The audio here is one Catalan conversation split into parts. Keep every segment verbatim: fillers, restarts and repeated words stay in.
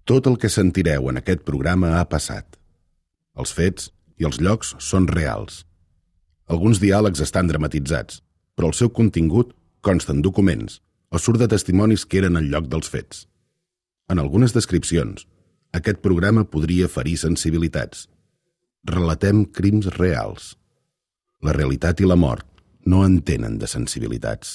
Tot el que sentireu en aquest programa ha passat. Els fets i els llocs són reals. Alguns diàlegs estan dramatitzats, però el seu contingut consta en documents o surt de testimonis que eren al lloc dels fets. En algunes descripcions, aquest programa podria ferir sensibilitats. Relatem crims reals. La realitat i la mort no entenen de sensibilitats.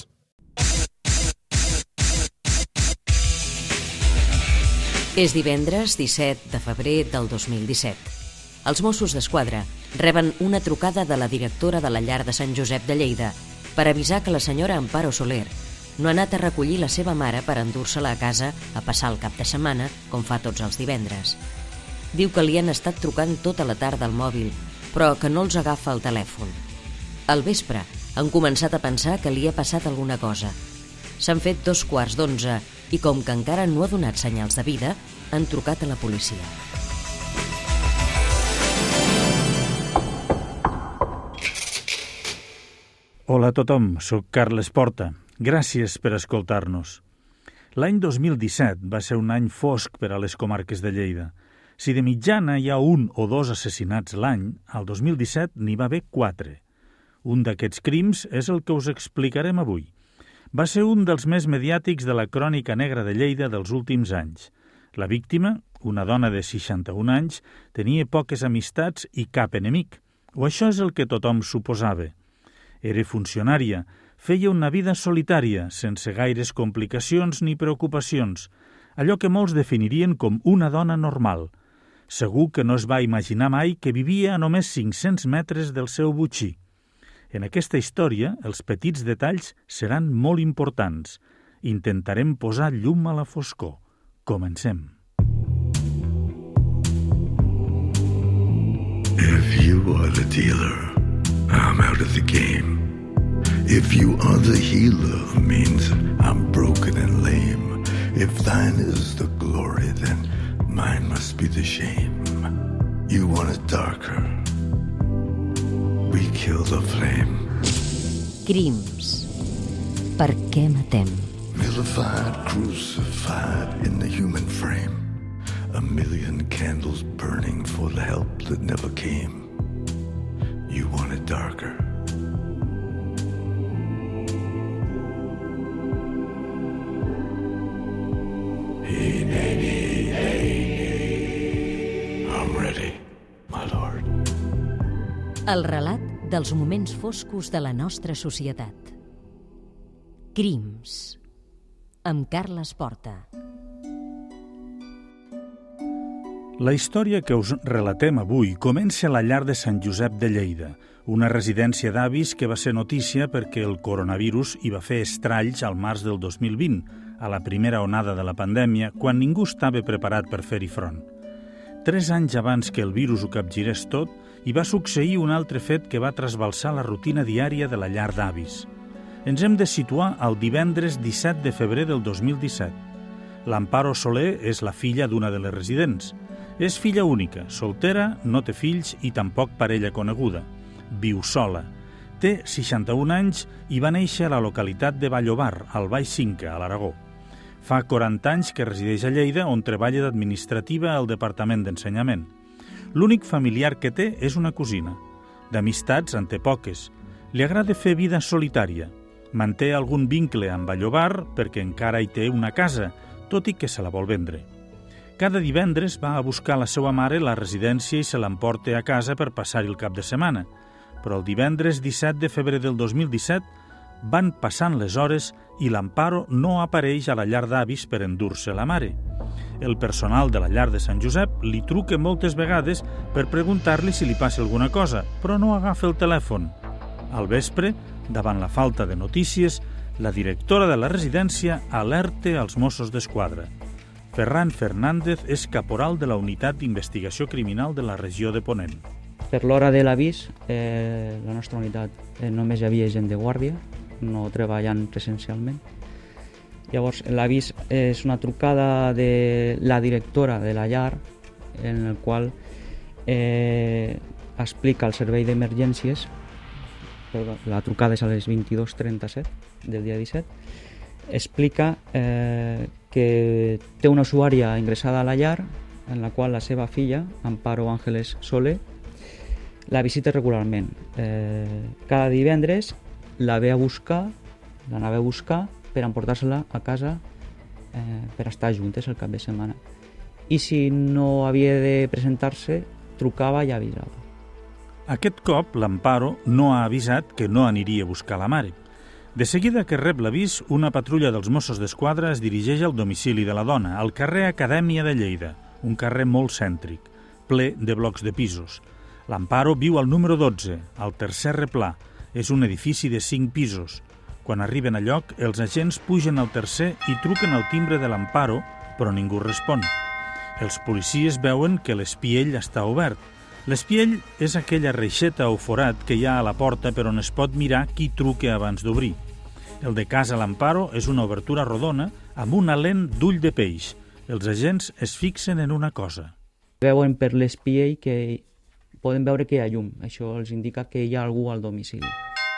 És divendres disset de febrer del dos mil disset. Els Mossos d'Esquadra reben una trucada de la directora de la llar de Sant Josep de Lleida per avisar que la senyora Amparo Soler no ha anat a recollir la seva mare per endur-se-la a casa a passar el cap de setmana, com fa tots els divendres. Diu que li han estat trucant tota la tarda al mòbil, però que no els agafa el telèfon. Al vespre han començat a pensar que li ha passat alguna cosa. S'han fet dos quarts d'onze i, com que encara no ha donat senyals de vida, han trucat a la policia. Hola a tothom, soc Carles Porta. Gràcies per escoltar-nos. L'any dos mil disset va ser un any fosc per a les comarques de Lleida. Si de mitjana hi ha un o dos assassinats l'any, al dos mil disset n'hi va haver quatre. Un d'aquests crims és el que us explicarem avui. Va ser un dels més mediàtics de la crònica negra de Lleida dels últims anys. La víctima, una dona de seixanta-un anys, tenia poques amistats i cap enemic, o això és el que tothom suposava. Era funcionària, feia una vida solitària, sense gaires complicacions ni preocupacions, allò que molts definirien com una dona normal. Segur que no es va imaginar mai que vivia a només cinc-cents metres del seu botxí. En aquesta història, els petits detalls seran molt importants. Intentarem posar llum a la foscor. Comencem. If you are the dealer, I'm out of the game. If you are the healer, means I'm broken and lame. If thine is the glory, then mine must be the shame. You want it darker. We kill the flame. Crims. Per què matem? Vilified, crucified in the human frame. A million candles burning for the help that never came. You want it darker. Hey, nay, nay, hey, nay. I'm ready, my lord. El relat dels moments foscos de la nostra societat. Crims. Amb Carles Porta. La història que us relatem avui comença a la llar de Sant Josep de Lleida, una residència d'avis que va ser notícia perquè el coronavirus hi va fer estralls al març del dos mil vint, a la primera onada de la pandèmia, quan ningú estava preparat per fer-hi front. Tres anys abans que el virus ho capgirés tot, hi va succeir un altre fet que va trasbalsar la rutina diària de la llar d'avis. Ens hem de situar al divendres disset de febrer del dos mil disset. L'Amparo Soler és la filla d'una de les residents. És filla única, soltera, no té fills i tampoc parella coneguda. Viu sola. Té seixanta-un anys i va néixer a la localitat de Vallobar, al Baix Cinca, a l'Aragó. Fa quaranta anys que resideix a Lleida, on treballa d'administrativa al Departament d'Ensenyament. L'únic familiar que té és una cosina. D'amistats en té poques. Li agrada fer vida solitària. Manté algun vincle amb Vallobar perquè encara hi té una casa, tot i que se la vol vendre. Cada divendres va a buscar la seva mare a la residència i se l'emporta a casa per passar-hi el cap de setmana. Però el divendres disset de febrer del dos mil disset van passant les hores i l'Amparo no apareix a la llar d'avis per endur-se la mare. El personal de la llar de Sant Josep li truca moltes vegades per preguntar-li si li passa alguna cosa, però no agafa el telèfon. Al vespre, davant la falta de notícies, la directora de la residència alerta als Mossos d'Esquadra. Ferran Fernández és caporal de la Unitat d'Investigació Criminal de la regió de Ponent. Per l'hora de l'avís, eh, la nostra unitat eh, només hi havia gent de guàrdia, no treballant presencialment. Llavors, l'avís és una trucada de la directora de la llar, en el qual eh, explica el servei d'emergències. La trucada és a les vint-i-dos trenta-set del dia disset. Explica eh, que té una usuària ingressada a la llar en la qual la seva filla, Amparo Ángeles Soler, la visita regularment. Eh, cada divendres la ve a buscar, l'anava a buscar per emportar-se-la a casa eh, per estar juntes el cap de setmana. I si no havia de presentar-se, trucava i avisava. Aquest cop l'Amparo no ha avisat que no aniria a buscar la mare. De seguida que rep l'avís, una patrulla dels Mossos d'Esquadra es dirigeix al domicili de la dona, al carrer Acadèmia de Lleida, un carrer molt cèntric, ple de blocs de pisos. L'Amparo viu al número dotze, al tercer replà. És un edifici de cinc pisos. Quan arriben a lloc, els agents pugen al tercer i truquen al timbre de l'Amparo, però ningú respon. Els policies veuen que l'espiell està obert. L'espiell és aquella reixeta o forat que hi ha a la porta per on es pot mirar qui truca abans d'obrir. El de casa l'Amparo és una obertura rodona amb una lent d'ull de peix. Els agents es fixen en una cosa. Veuen per l'espiell que poden veure que hi ha llum. Això els indica que hi ha algú al domicili.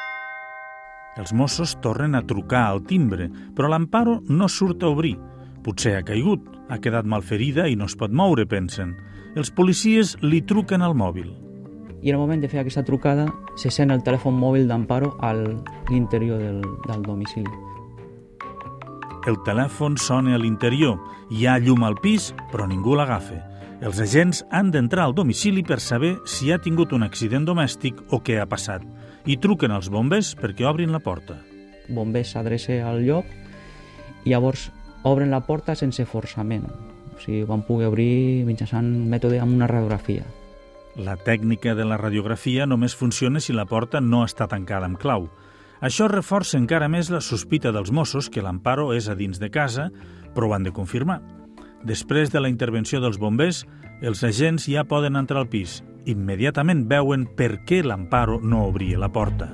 Els Mossos tornen a trucar al timbre, però l'Amparo no surt a obrir. Potser ha caigut, ha quedat malferida i no es pot moure, pensen. Els policies li truquen al mòbil. I en el moment de fer aquesta trucada se sent el telèfon mòbil d'Amparo a l'interior del, del domicili. El telèfon sona a l'interior. Hi ha llum al pis, però ningú l'agafa. Els agents han d'entrar al domicili per saber si ha tingut un accident domèstic o què ha passat, i truquen als bombers perquè obrin la porta. Bombers s'adrecen al lloc i llavors obren la porta sense forçament. O sigui, van poder obrir mitjançant un mètode amb una radiografia. La tècnica de la radiografia només funciona si la porta no està tancada amb clau. Això reforça encara més la sospita dels Mossos que l'Amparo és a dins de casa, però ho han de confirmar. Després de la intervenció dels bombers, els agents ja poden entrar al pis. Immediatament veuen per què l'Amparo no obria la porta.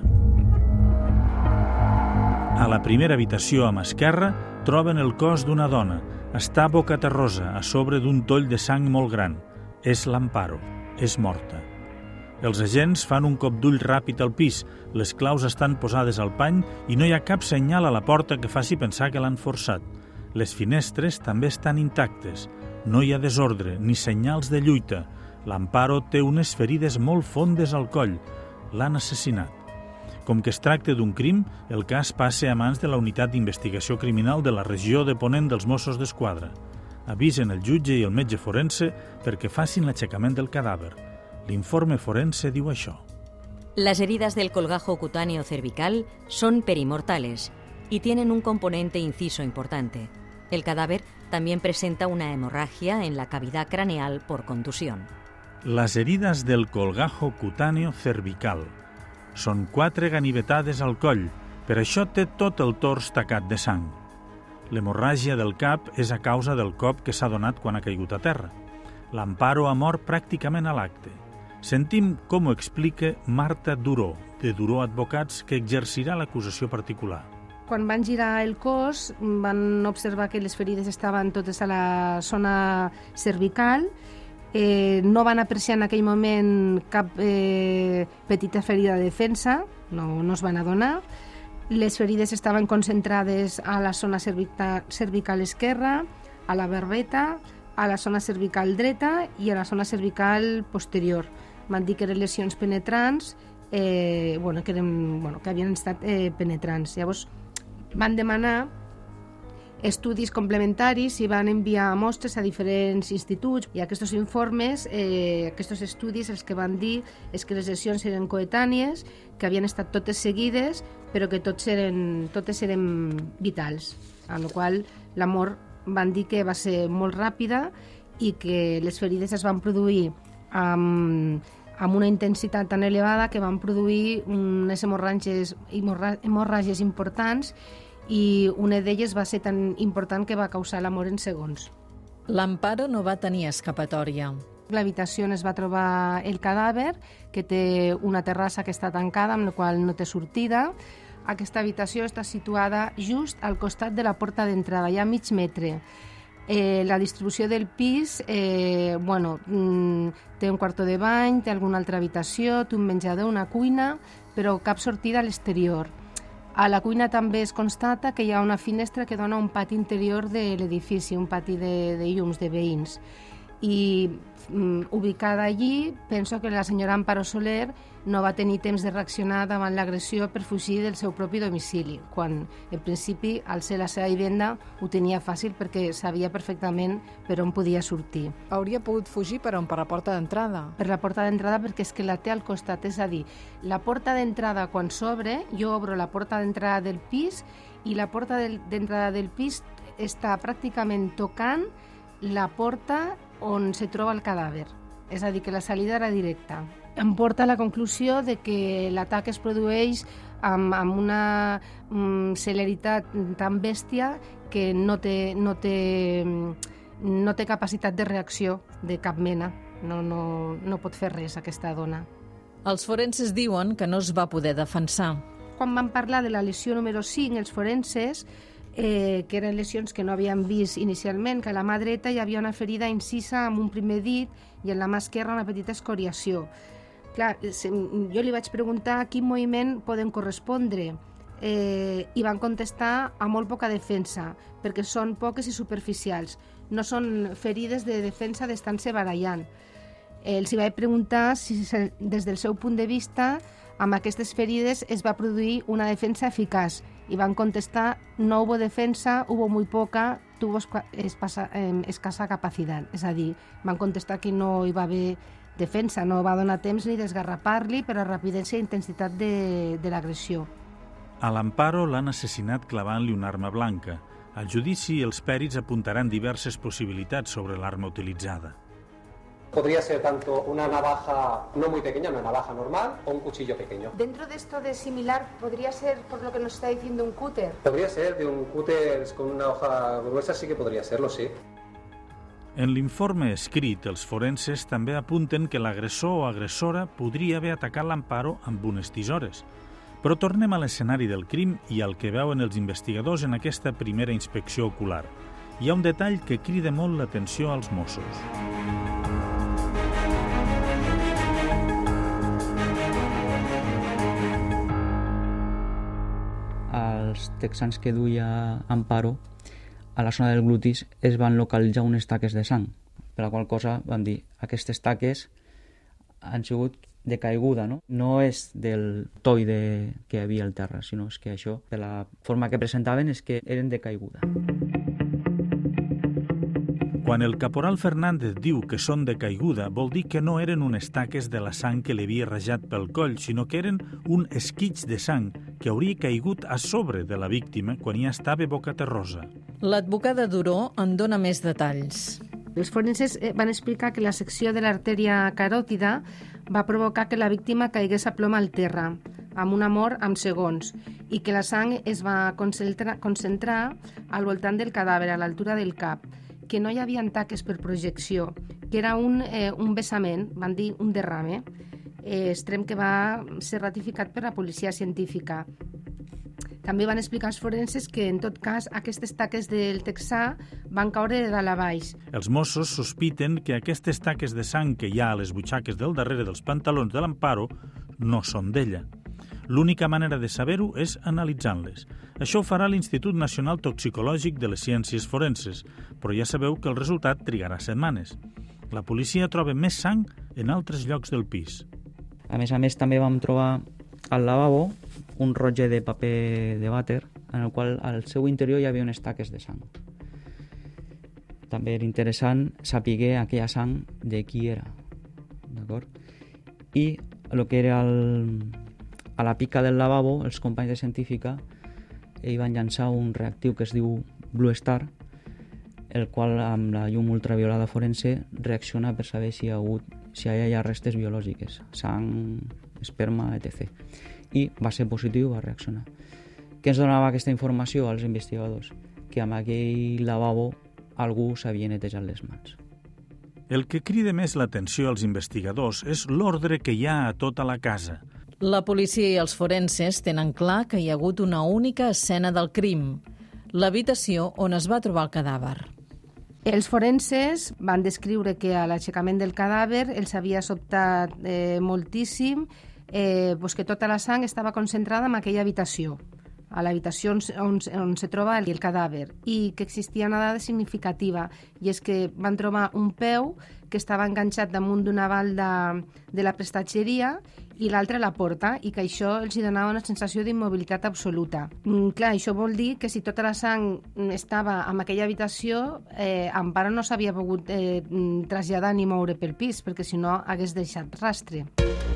A la primera habitació a mà esquerra troben el cos d'una dona. Està bocaterrosa, a sobre d'un toll de sang molt gran. És l'Amparo. És morta. Els agents fan un cop d'ull ràpid al pis. Les claus estan posades al pany i no hi ha cap senyal a la porta que faci pensar que l'han forçat. Les finestres també estan intactes. No hi ha desordre ni senyals de lluita. L'Amparo té unes ferides molt fondes al coll. L'han assassinat. Com que es tracta d'un crim, el cas passa a mans de la Unitat d'Investigació Criminal de la regió de Ponent dels Mossos d'Esquadra. Avisen el jutge i el metge forense perquè facin l'aixecament del cadàver. L'informe forense diu això. Las heridas del colgajo cutáneo cervical son perimortales y tienen un componente inciso importante. El cadáver también presenta una hemorragia en la cavidad craneal por contusión. Las heridas del colgajo cutáneo cervical. Són quatre ganivetades al coll, per això té tot el tors tacat de sang. L'hemorràgia del cap és a causa del cop que s'ha donat quan ha caigut a terra. L'Amparo ha mort pràcticament a l'acte. Sentim com ho explica Marta Duró, de Duró Advocats, que exercirà l'acusació particular. Quan van girar el cos, van observar que les ferides estaven totes a la zona cervical. Eh, no van apreciar en aquell moment cap eh, petita ferida de defensa, no, no es van adonar. Les ferides estaven concentrades a la zona cervical, cervical esquerra, a la barbeta, a la zona cervical dreta i a la zona cervical posterior. Van dir que eren lesions penetrants, eh, bueno, que, eren, bueno, que havien estat eh, penetrants. Llavors van demanar estudis complementaris i van enviar mostres a diferents instituts i aquests informes, eh, aquests estudis els que van dir és que les lesions eren coetànies, que havien estat totes seguides però que tots eren, totes eren vitals, a la qual la mort van dir que va ser molt ràpida i que les ferides es van produir amb, amb una intensitat tan elevada que van produir unes hemorràgies, hemorràgies importants i una d'elles va ser tan important que va causar la mort en segons. L'Amparo no va tenir escapatòria. A l'habitació es va trobar el cadàver, que té una terrassa que està tancada, amb la qual no té sortida. Aquesta habitació està situada just al costat de la porta d'entrada, ja a mig metre. Eh, la distribució del pis, eh, bueno, mm, té un quarto de bany, té alguna altra habitació, té un menjador, una cuina, però cap sortida a l'exterior. A la cuina també es constata que hi ha una finestra que dona a un pati interior de l'edifici, un pati de, de llums, de veïns. I mm, ubicada allí, penso que la senyora Amparo Soler no va tenir temps de reaccionar davant l'agressió per fugir del seu propi domicili, quan, en principi, al ser la seva vivenda, ho tenia fàcil perquè sabia perfectament per on podia sortir. Hauria pogut fugir per on? Per la porta d'entrada? Per la porta d'entrada, perquè és que la té al costat, és a dir, la porta d'entrada quan s'obre, jo obro la porta d'entrada del pis i la porta d'entrada del pis està pràcticament tocant la porta on se troba el cadàver. És a dir, que la salida era directa. Em porta a la conclusió de que l'atac es produeix amb, amb una um, celeritat tan bèstia que no té, no, té, no té capacitat de reacció de cap mena. No, no, no pot fer res, aquesta dona. Els forenses diuen que no es va poder defensar. Quan van parlar de la lesió número cinc, els forenses, Eh, que eren lesions que no havien vist inicialment, que a la mà dreta hi havia una ferida incisa amb un primer dit i en la mà esquerra una petita escoriació. Clar, jo li vaig preguntar a quin moviment poden correspondre eh, i van contestar a molt poca defensa, perquè són poques i superficials. No són ferides de defensa d'estar-se barallant. Eh, els hi vaig preguntar si des del seu punt de vista amb aquestes ferides es va produir una defensa eficaç y van contestar: no hubo defensa, hubo muy poca, tuvo escasa, eh, escasa capacitat. És a dir, van contestar que no hi va haver defensa, no va donar temps ni d'esgarrapar-li per la rapidesa i intensitat de, de l'agressió. A l'Amparo l'han assassinat clavant-li una arma blanca. Al judici, els pèrits apuntaran diverses possibilitats sobre l'arma utilitzada. Podría ser tanto una navaja no muy pequeña, una navaja normal, o un cuchillo pequeño. Dentro de esto de similar, ¿podría ser, por lo que nos está diciendo, un cúter? Podría ser de un cúter con una hoja gruesa, sí que podría serlo, sí. En l'informe escrit, els forenses també apunten que l'agressor o agressora podria haver atacat l'Amparo amb unes tisores. Però tornem a l'escenari del crim i al que veuen els investigadors en aquesta primera inspecció ocular. Hi ha un detall que crida molt l'atenció als Mossos. Els texans que duia Amparo, a la zona del glutis es van localitzar unes taques de sang, per la qual cosa van dir aquestes taques han sigut de caiguda, no? No és del toll de, que hi havia al terra, sinó és que això, de la forma que presentaven, és que eren de caiguda. Quan el caporal Fernández diu que són de caiguda, vol dir que no eren unes taques de la sang que li havia rajat pel coll, sinó que eren un esquitx de sang que hauria caigut a sobre de la víctima quan ja estava bocaterrosa. L'advocada Duró en dona més detalls. Els forenses van explicar que la secció de l'artèria caròtida va provocar que la víctima caigués a plom al terra, amb una mort en segons, i que la sang es va concentrar, concentrar al voltant del cadàver, a l'altura del cap, que no hi havia taques per projecció, que era un, eh, un vessament, van dir un derrame, eh, extrem que va ser ratificat per la policia científica. També van explicar els forenses que, en tot cas, aquestes taques del texà van caure de dalt a baix. Els Mossos sospiten que aquestes taques de sang que hi ha a les butxaques del darrere dels pantalons de l'Amparo no són d'ella. L'única manera de saber-ho és analitzant-les. Això ho farà l'Institut Nacional Toxicològic de les Ciències Forenses, però ja sabeu que el resultat trigarà setmanes. La policia troba més sang en altres llocs del pis. A més a més, també vam trobar al lavabo un rotlle de paper de vàter en el qual al seu interior hi havia unes taques de sang. També era interessant saber aquella sang de qui era, d'acord? I el que era el, a la pica del lavabo, els companys de científica hi van llançar un reactiu que es diu Blue Star, el qual amb la llum ultraviolada forense reacciona per saber si hi ha hagut, si hi ha restes biològiques, sang, esperma, etcètera. I va ser positiu, va reaccionar. Què ens donava aquesta informació als investigadors? Que amb aquell lavabo algú s'havia netejat les mans. El que crida més l'atenció als investigadors és l'ordre que hi ha a tota la casa. La policia i els forenses tenen clar que hi ha hagut una única escena del crim, l'habitació on es va trobar el cadàver. Els forenses van descriure que a l'aixecament del cadàver els havia sobtat eh, moltíssim, eh, pues que tota la sang estava concentrada en aquella habitació, a l'habitació on, on, on se troba el cadàver, i que existia una dada significativa, i és que van trobar un peu que estava enganxat damunt d'una balda de la prestatgeria i l'altre a la porta, i que això els donava una sensació d'immobilitat absoluta. Mm, clar, això vol dir que si tota la sang estava en aquella habitació, eh, Amparo no s'havia pogut eh, traslladar ni moure pel pis, perquè si no hagués deixat rastre.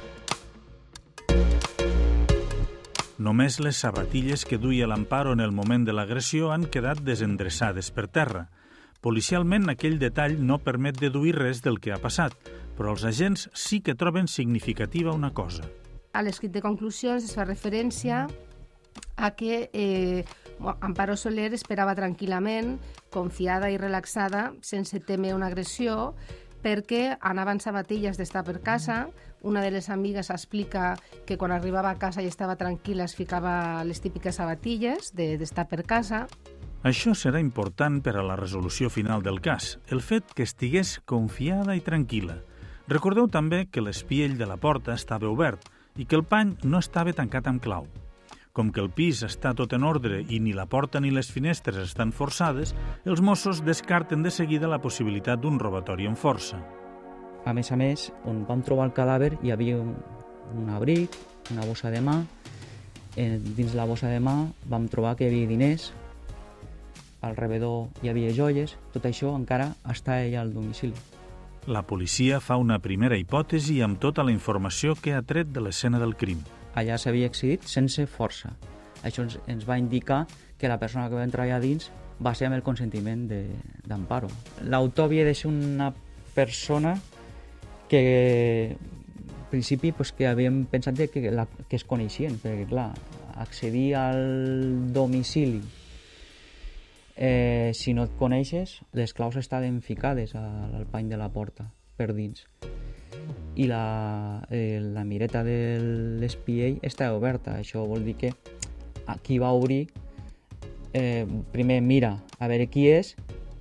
Només les sabatilles que duia l'Amparo en el moment de l'agressió han quedat desendreçades per terra. Policialment, aquell detall no permet deduir res del que ha passat, però els agents sí que troben significativa una cosa. A l'escrit de conclusions es fa referència a que eh, Amparo Soler esperava tranquil·lament, confiada i relaxada, sense temer una agressió, perquè anaven sabatilles d'estar per casa. Una de les amigues explica que quan arribava a casa i estava tranquil·la es ficava les típiques sabatilles d'estar per casa. Això serà important per a la resolució final del cas, el fet que estigués confiada i tranquil·la. Recordeu també que l'espiell de la porta estava obert i que el pany no estava tancat amb clau. Com que el pis està tot en ordre i ni la porta ni les finestres estan forçades, els Mossos descarten de seguida la possibilitat d'un robatori amb força. A més a més, on vam trobar el cadàver hi havia un, un abric, una bossa de mà. Eh, dins la bossa de mà vam trobar que hi havia diners, al rebedor hi havia joies, tot això encara està ella al domicili. La policia fa una primera hipòtesi amb tota la informació que ha tret de l'escena del crim. Allà s'havia accedit sense força. Això ens, ens va indicar que la persona que va entrar allà dins va ser amb el consentiment d'Amparo. L'autor havia de ser una persona que, en principi, pues, que havíem pensat de que, la, que es coneixien, perquè, clar, accedir al domicili, eh, si no et coneixes, les claus estaven ficades al, al pany de la porta, per dins. I la, eh, la mireta de l'espiell està oberta. Això vol dir que qui va obrir eh, primer mira a veure qui és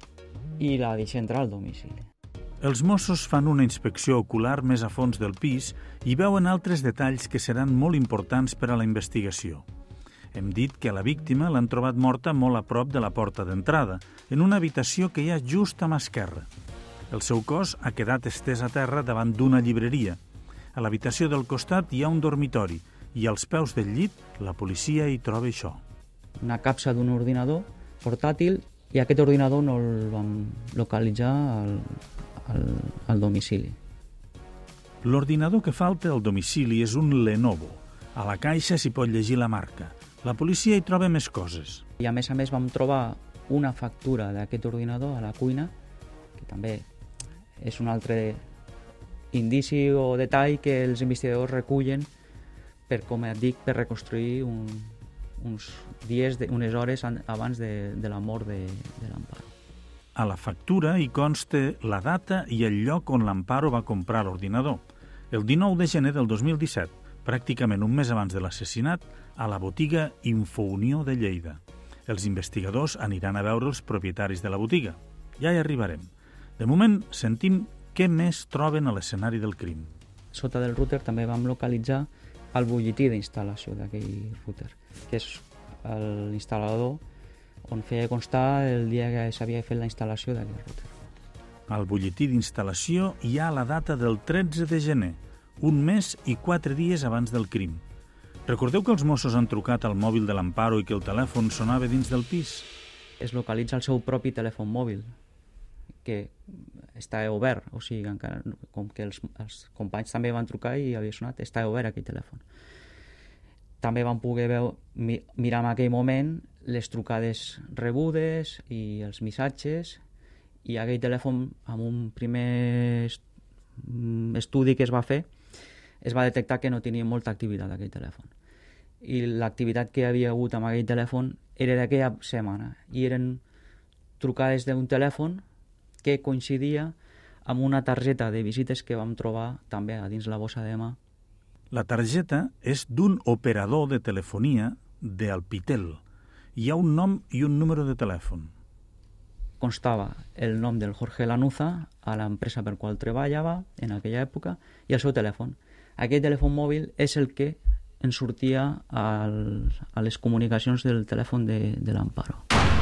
i la deixa entrar al domicili. Els Mossos fan una inspecció ocular més a fons del pis i veuen altres detalls que seran molt importants per a la investigació. Hem dit que a la víctima l'han trobat morta molt a prop de la porta d'entrada, en una habitació que hi ha just a mà esquerra. El seu cos ha quedat estès a terra davant d'una llibreria. A l'habitació del costat hi ha un dormitori i als peus del llit la policia hi troba això. Una capsa d'un ordinador portàtil, i aquest ordinador no el vam localitzar al, al, al domicili. L'ordinador que falta al domicili és un Lenovo. A la caixa s'hi pot llegir la marca. La policia hi troba més coses. I a més a més vam trobar una factura d'aquest ordinador a la cuina, que també és un altre indici o detall que els investigadors recullen per, com et dic, per reconstruir un, uns dies, de, unes hores abans de, de la mort de, de l'Amparo. A la factura hi consta la data i el lloc on l'Amparo va comprar l'ordinador. El dinou de gener del dos mil disset, pràcticament un mes abans de l'assassinat, a la botiga Infounió de Lleida. Els investigadors aniran a veure els propietaris de la botiga. Ja hi arribarem. De moment, sentim què més troben a l'escenari del crim. Sota del router també vam localitzar el butlletí d'instal·lació d'aquell router, que és l'instal·lador on feia constar el dia que s'havia fet la instal·lació d'aquell router. Al butlletí d'instal·lació hi ha la data del tretze de gener, un mes i quatre dies abans del crim. Recordeu que els Mossos han trucat al mòbil de l'Amparo i que el telèfon sonava dins del pis? Es localitza el seu propi telèfon mòbil, que està obert, o sigui, encara, com que els, els companys també van trucar i havia sonat, està obert aquell telèfon. També van poder veu, mi, mirar en aquell moment les trucades rebudes i els missatges, i aquell telèfon, amb un primer estudi que es va fer, es va detectar que no tenia molta activitat aquell telèfon. I l'activitat que hi havia hagut amb aquell telèfon era d'aquella setmana, i eren trucades d'un telèfon que coincidia amb una targeta de visites que vam trobar també a dins la bossa de mà. La targeta és d'un operador de telefonia d'Alpitel. Hi ha un nom i un número de telèfon. Constava el nom del Jorge Lanuza, a l'empresa per qual treballava en aquella època, i el seu telèfon. Aquest telèfon mòbil és el que ens sortia al, a les comunicacions del telèfon de, de l'Amparo.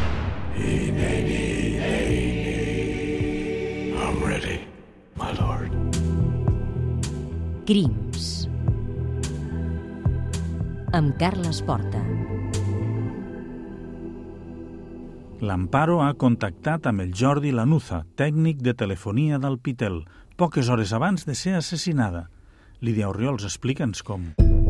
I'm ready, my lord. Crims. Amb Carles Porta. L'Amparo ha contactat amb el Jordi Lanuza, tècnic de telefonia d'Alpitel, poques hores abans de ser assassinada. Lídia Orriols, explica'ns com.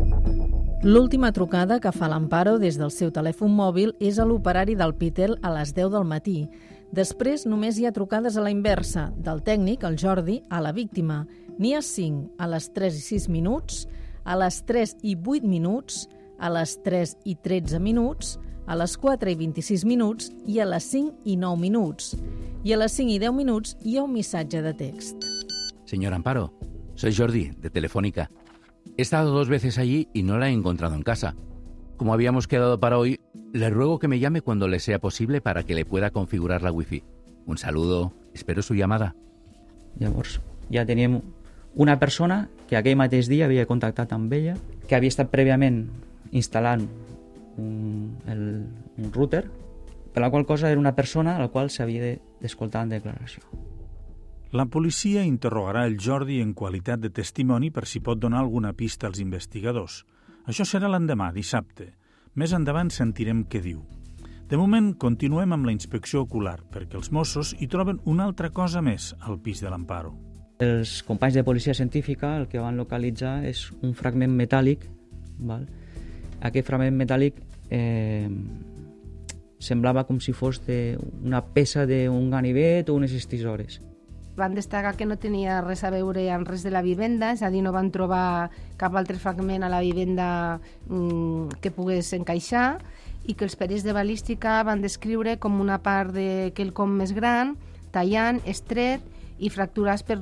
L'última trucada que fa l'Amparo des del seu telèfon mòbil és a l'operari d'Alpitel a les deu del matí. Després només hi ha trucades a la inversa, del tècnic, el Jordi, a la víctima. N'hi ha cinc a les tres i sis minuts, a les tres i vuit minuts, a les tres i tretze minuts, a les quatre i vint-i-sis minuts i a les cinc i nou minuts. I a les cinc i deu minuts hi ha un missatge de text. Señor Amparo, soy Jordi, de Telefónica. He estado dos veces allí y no la he encontrado en casa. Como habíamos quedado para hoy, le ruego que me llame cuando le sea posible para que le pueda configurar la wifi. Un saludo, espero su llamada. Llavors, ja teníem una persona que aquell mateix dia havia contactat amb ella, que havia estat prèviament instal·lant un, el, un router, per la qual cosa era una persona a la qual s'havia d'escoltar en declaració. La policia interrogarà el Jordi en qualitat de testimoni per si pot donar alguna pista als investigadors. Això serà l'endemà, dissabte. Més endavant sentirem què diu. De moment, continuem amb la inspecció ocular, perquè els Mossos hi troben una altra cosa més al pis de l'Amparo. Els companys de policia científica el que van localitzar és un fragment metàl·lic. Val? Aquest fragment metàl·lic eh, semblava com si fos de una peça d'un ganivet o unes estisores. Van destacar que no tenia res a veure amb res de la vivenda, és a dir, no van trobar cap altre fragment a la vivenda mmm, que pogués encaixar, i que els perits de balística van descriure com una part de quelcom més gran, tallant, estret i fracturat per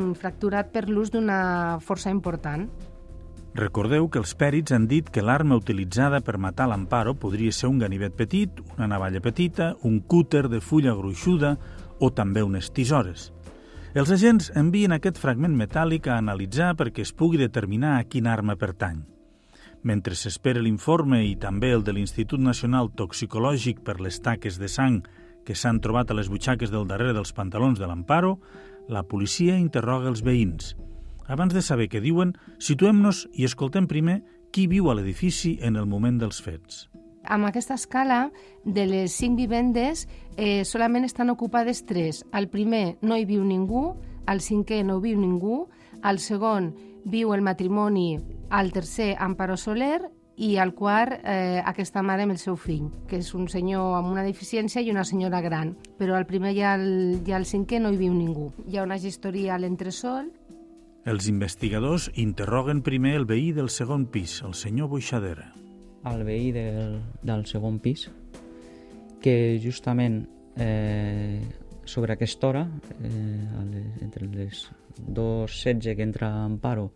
l'ús d'una força important. Recordeu que els pèrits han dit que l'arma utilitzada per matar l'Amparo podria ser un ganivet petit, una navalla petita, un cúter de fulla gruixuda o també unes tisores. Els agents envien aquest fragment metàl·lic a analitzar perquè es pugui determinar a quina arma pertany. Mentre s'espera l'informe i també el de l'Institut Nacional Toxicològic per les taques de sang que s'han trobat a les butxaques del darrere dels pantalons de l'Amparo, la policia interroga els veïns. Abans de saber què diuen, situem-nos i escoltem primer qui viu a l'edifici en el moment dels fets. Amb aquesta escala, de les cinc vivendes, eh, solament estan ocupades tres. Al primer no hi viu ningú, al cinquè no hi viu ningú, al segon viu el matrimoni, al tercer Amparo Soler i al quart eh, aquesta mare amb el seu fill, que és un senyor amb una deficiència i una senyora gran. Però al primer i al, i al cinquè no hi viu ningú. Hi ha una gestoria a l'entresol. Els investigadors interroguen primer el veí del segon pis, el senyor Boixadera. El veí del, del segon pis, que justament eh, sobre aquesta hora, eh, entre les dos setze que entra Amparo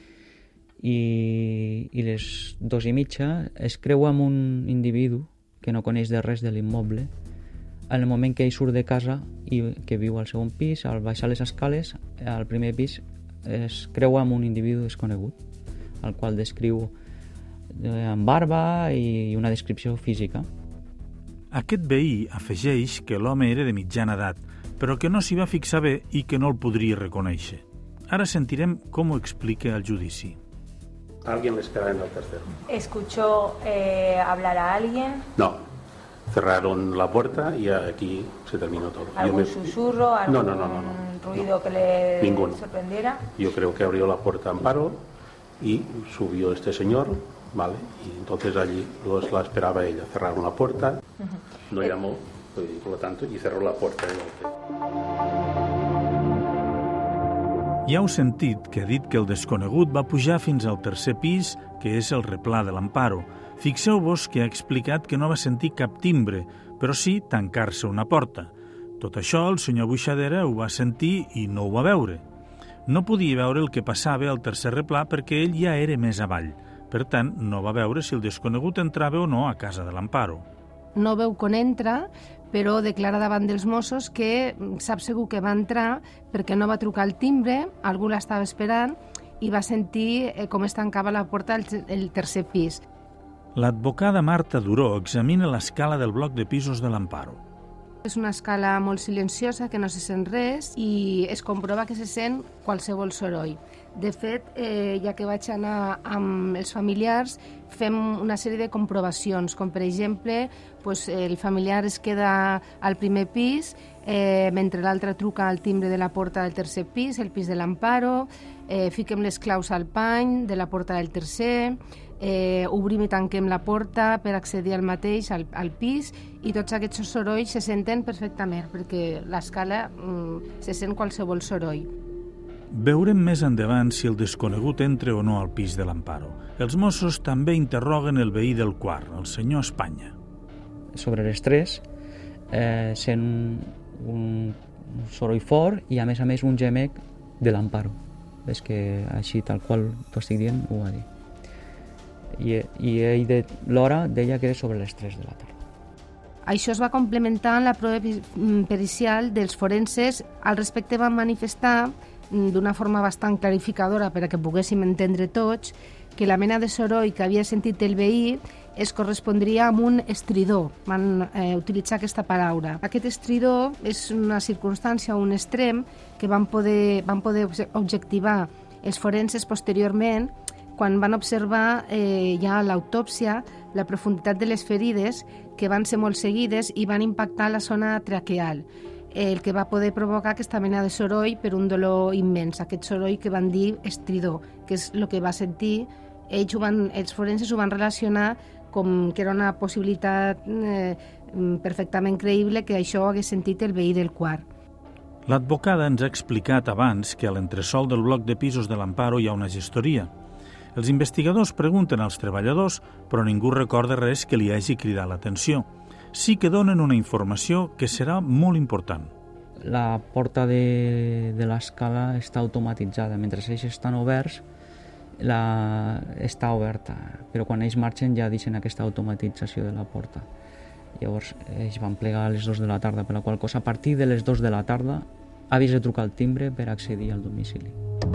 i, i les dos i mitja, es creua amb un individu que no coneix de res de l'immoble. En el moment que ell surt de casa i que viu al segon pis, al baixar les escales, al primer pis es creua amb un individu desconegut, el qual descriu amb barba i una descripció física. Aquest veí afegeix que l'home era de mitjana edat, però que no s'hi va fixar bé i que no el podria reconèixer. Ara sentirem com ho explica al judici. ¿Alguien le esperaba en el tercero? ¿Escuchó eh, hablar a alguien? No. Cerraron la puerta y aquí se terminó todo. ¿Algún me... susurro? ¿Algún no, no, no, no, no. ruido no. que le Ninguno. sorprendiera? Yo creo que abrió la puerta Amparo y subió este señor, ¿vale? Y entonces allí los, la esperaba ella. Cerraron la puerta, uh-huh. no llamó, y, por lo tanto, y cerró la puerta de golpe. Ja heu sentit que ha dit que el desconegut va pujar fins al tercer pis, que és el replà de l'Amparo. Fixeu-vos que ha explicat que no va sentir cap timbre, però sí tancar-se una porta. Tot això el senyor Boixadera ho va sentir i no ho va veure. No podia veure el que passava al tercer replà perquè ell ja era més avall. Per tant, no va veure si el desconegut entrava o no a casa de l'Amparo. No veu quan entra, però declara davant dels Mossos que sap segur que va entrar perquè no va trucar el timbre, algú l'estava esperant i va sentir eh, com es tancava la porta al el tercer pis. L'advocada Marta Duró examina l'escala del bloc de pisos de l'Amparo. És una escala molt silenciosa, que no se sent res i es comprova que se sent qualsevol soroll. De fet, eh, ja que vaig anar amb els familiars, fem una sèrie de comprovacions, com per exemple, pues, el familiar es queda al primer pis, eh, mentre l'altre truca al timbre de la porta del tercer pis, el pis de l'Amparo, eh, fiquem les claus al pany de la porta del tercer, eh, obrim i tanquem la porta per accedir al mateix, al, al pis, i tots aquests sorolls se senten perfectament, perquè l'escala mm, se sent qualsevol soroll. Veurem més endavant si el desconegut entra o no al pis de l'Amparo. Els Mossos també interroguen el veí del quart, el senyor Espanya. Sobre les tres, eh, sent un, un soroll fort i, a més a més, un gemec de l'Amparo. És que així, tal qual t'ho estic dient, ho va dir. I, i ell, de, l'hora, deia que era sobre les tres de la tarda. Això es va complementar en la prova pericial dels forenses. Al respecte van manifestar d'una forma bastant clarificadora per a que poguéssim entendre tots que la mena de soroll que havia sentit el veí es correspondria amb un estridor. Van eh, utilitzar aquesta paraula. Aquest estridor és una circumstància, un extrem, que van poder, van poder objectivar els forenses posteriorment quan van observar eh, ja a l'autòpsia la profunditat de les ferides, que van ser molt seguides i van impactar la zona traqueal, el que va poder provocar aquesta mena de soroll per un dolor immens, aquest soroll que van dir estridor, que és el que va sentir. Ells ho van, els forenses ho van relacionar com que era una possibilitat eh, perfectament creïble que això ho hagués sentit el veí del quart. L'advocada ens ha explicat abans que a l'entresòl del bloc de pisos de l'Amparo hi ha una gestoria. Els investigadors pregunten als treballadors, però ningú recorda res que li hagi cridat l'atenció. Sí que donen una informació que serà molt important. La porta de, de l'escala està automatitzada. Mentre ells estan oberts, la, està oberta, però quan ells marxen ja deixen aquesta automatització de la porta. Llavors ells van plegar a les dues de la tarda, per la qual cosa a partir de les dues de la tarda havies de trucar al timbre per accedir al domicili.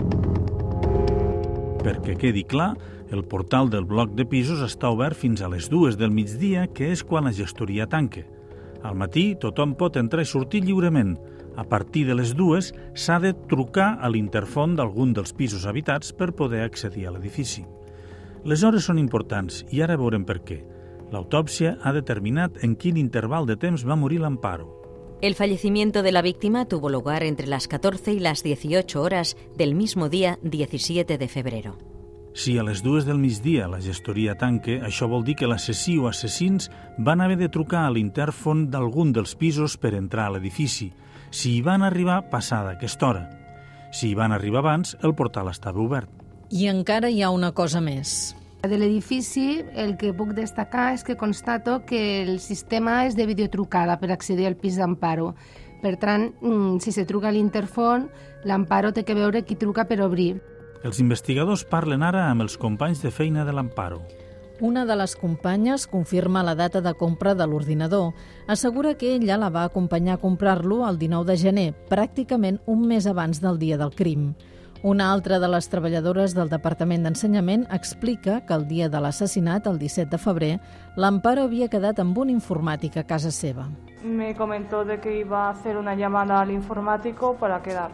Perquè quedi clar, el portal del bloc de pisos està obert fins a les dues del migdia, que és quan la gestoria tanca. Al matí tothom pot entrar i sortir lliurement. A partir de les dues s'ha de trucar a l'interfon d'algun dels pisos habitats per poder accedir a l'edifici. Les hores són importants i ara veurem per què. L'autòpsia ha determinat en quin interval de temps va morir l'Amparo. El fallecimiento de la víctima tuvo lugar entre las catorce y las dieciocho horas del mismo día diecisiete de febrero. Si a les dues del migdia la gestoria tanca, això vol dir que l'assassí o assassins van haver de trucar a l'intèrfon d'algun dels pisos per entrar a l'edifici, si hi van arribar passada aquesta hora. Si hi van arribar abans, el portal estava obert. I encara hi ha una cosa més. De l'edifici, el que puc destacar és que constato que el sistema és de videotrucada per accedir al pis d'Amparo. Per tant, si se truca a l'interfon, l'Amparo té que veure qui truca per obrir. Els investigadors parlen ara amb els companys de feina de l'Amparo. Una de les companyes confirma la data de compra de l'ordinador. Assegura que ella la va acompanyar a comprar-lo el dinou de gener, pràcticament un mes abans del dia del crim. Una altra de les treballadores del Departament d'Ensenyament explica que el dia de l'assassinat, el disset de febrer, l'Amparo havia quedat amb un informàtic a casa seva. Me comentó de que iba a hacer una llamada al informático para quedar.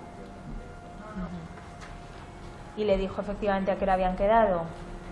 ¿Y le dijo efectivamente a qué hora habían quedado?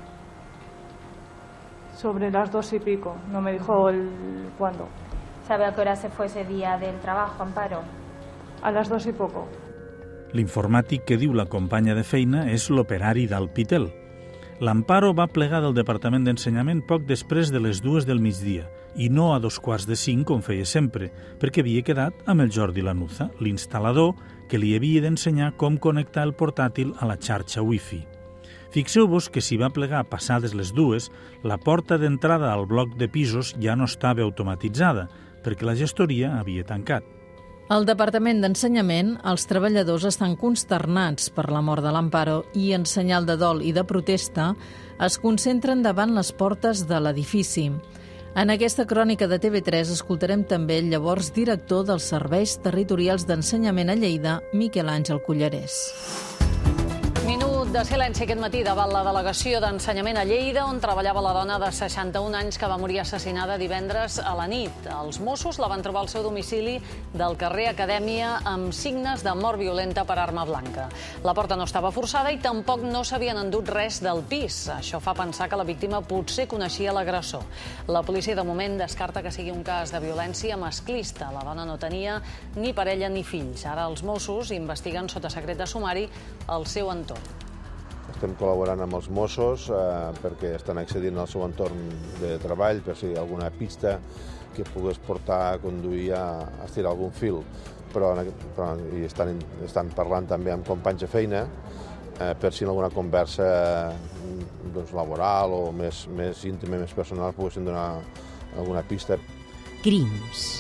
Sobre las dos y pico, no me dijo el cuándo. ¿Sabe a qué hora se fue ese día del trabajo, Amparo? A las dos y poco. L'informàtic que diu la companya de feina és l'operari d'Alpitel. L'Amparo va plegar del Departament d'Ensenyament poc després de les dues del migdia i no a dos quarts de cinc com feia sempre, perquè havia quedat amb el Jordi Lanuza, l'instal·lador que li havia d'ensenyar com connectar el portàtil a la xarxa Wi-Fi. Fixeu-vos que si va plegar passades les dues, la porta d'entrada al bloc de pisos ja no estava automatitzada, perquè la gestoria havia tancat. Al Departament d'Ensenyament, els treballadors estan consternats per la mort de l'Amparo i, en senyal de dol i de protesta, es concentren davant les portes de l'edifici. En aquesta crònica de T V tres escoltarem també el llavors director dels Serveis Territorials d'Ensenyament a Lleida, Miquel Àngel Cullerés. Minut minut de silenci aquest matí davant la delegació d'ensenyament a Lleida, on treballava la dona de seixanta-un anys que va morir assassinada divendres a la nit. Els Mossos la van trobar al seu domicili del carrer Acadèmia amb signes de mort violenta per arma blanca. La porta no estava forçada i tampoc no s'havien endut res del pis. Això fa pensar que la víctima potser coneixia l'agressor. La policia de moment descarta que sigui un cas de violència masclista. La dona no tenia ni parella ni fills. Ara els Mossos investiguen sota secret de sumari el seu entorn. Estem col·laborant amb els Mossos eh, perquè estan accedint al seu entorn de treball, per si hi ha alguna pista que pogués portar a conduir a, a estirar algun fil. Però, però i estan, estan parlant també amb companys de feina eh, per si en alguna conversa doncs, laboral o més, més íntima, més personal, poguessin donar alguna pista. Crims.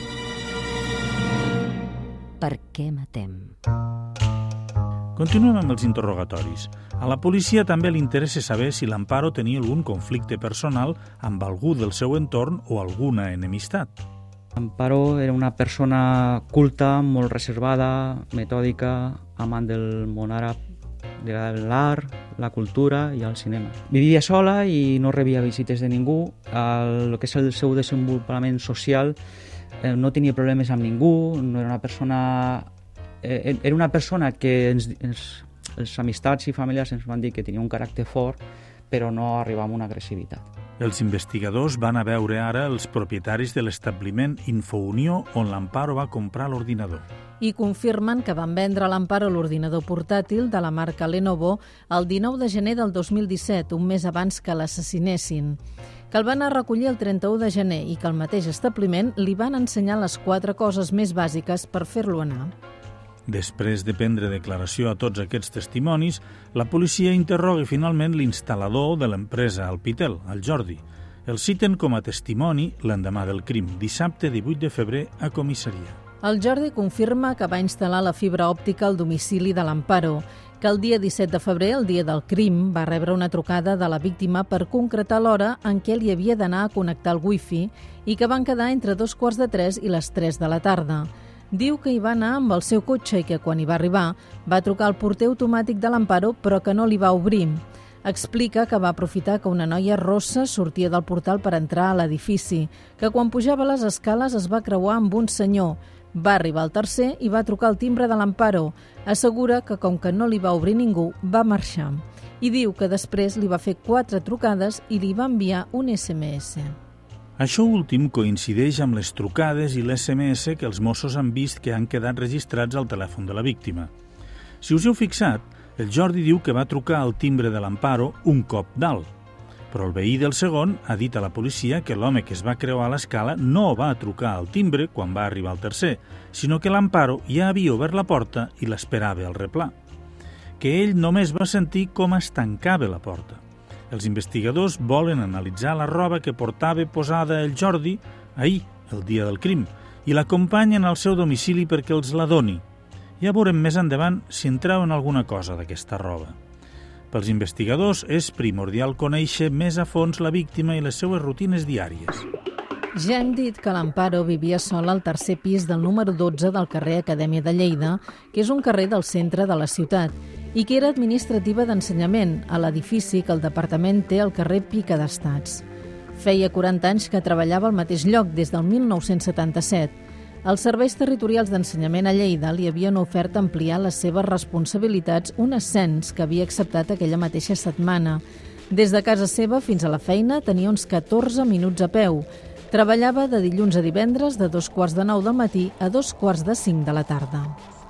Per què matem? Continuem amb els interrogatoris. A la policia també li interessa saber si l'Amparo tenia algun conflicte personal amb algú del seu entorn o alguna enemistat. Amparo era una persona culta, molt reservada, metòdica, amant del món àrab, de l'art, la cultura i el cinema. Vivia sola i no rebia visites de ningú. El que és el seu desenvolupament social eh, no tenia problemes amb ningú, no era una persona... Eh, era una persona que ens, ens, els amistats i familiars ens van dir que tenia un caràcter fort, però no arribava amb una agressivitat. Els investigadors van a veure ara els propietaris de l'establiment Infounió on l'Amparo va comprar l'ordinador. I confirmen que van vendre a l'Amparo l'ordinador portàtil de la marca Lenovo el dinou de gener del dos mil disset, un mes abans que l'assassinessin. Que el van a recollir el trenta-u de gener i que al mateix establiment li van ensenyar les quatre coses més bàsiques per fer-lo anar. Després de prendre declaració a tots aquests testimonis, la policia interroga finalment l'instal·lador de l'empresa Alpitel, el Jordi. El citen com a testimoni l'endemà del crim, dissabte divuit de febrer a comissaria. El Jordi confirma que va instal·lar la fibra òptica al domicili de l'Amparo, que el dia disset de febrer, el dia del crim, va rebre una trucada de la víctima per concretar l'hora en què li havia d'anar a connectar el wifi i que van quedar entre dos quarts de tres i les tres de la tarda. Diu que hi va anar amb el seu cotxe i que quan hi va arribar va trucar al porter automàtic de l'Amparo però que no li va obrir. Explica que va aprofitar que una noia rossa sortia del portal per entrar a l'edifici, que quan pujava les escales es va creuar amb un senyor. Va arribar al tercer i va trucar al timbre de l'Amparo. Assegura que com que no li va obrir ningú, va marxar. I diu que després li va fer quatre trucades i li va enviar un esse eme esse. Això últim coincideix amb les trucades i l'esse eme esse que els Mossos han vist que han quedat registrats al telèfon de la víctima. Si us heu fixat, el Jordi diu que va trucar al timbre de l'Amparo un cop dalt, però el veí del segon ha dit a la policia que l'home que es va creuar l'escala no va trucar al timbre quan va arribar al tercer, sinó que l'Amparo ja havia obert la porta i l'esperava al replà, que ell només va sentir com es tancava la porta. Els investigadors volen analitzar la roba que portava posada el Jordi ahir, el dia del crim, i l'acompanyen al seu domicili perquè els la doni. Ja veurem més endavant si en treuen alguna cosa d'aquesta roba. Pels investigadors és primordial conèixer més a fons la víctima i les seues rutines diàries. Ja hem dit que l'Amparo vivia sola al tercer pis del número dotze del carrer Acadèmia de Lleida, que és un carrer del centre de la ciutat, i que era administrativa d'ensenyament a l'edifici que el departament té al carrer Pica d'Estats. Feia quaranta anys que treballava al mateix lloc des del mil nou-cents setanta-set. Els serveis territorials d'ensenyament a Lleida li havien ofert ampliar les seves responsabilitats, un ascens que havia acceptat aquella mateixa setmana. Des de casa seva fins a la feina tenia uns catorze minuts a peu. Treballava de dilluns a divendres de dos quarts de nou del matí a dos quarts de cinc de la tarda.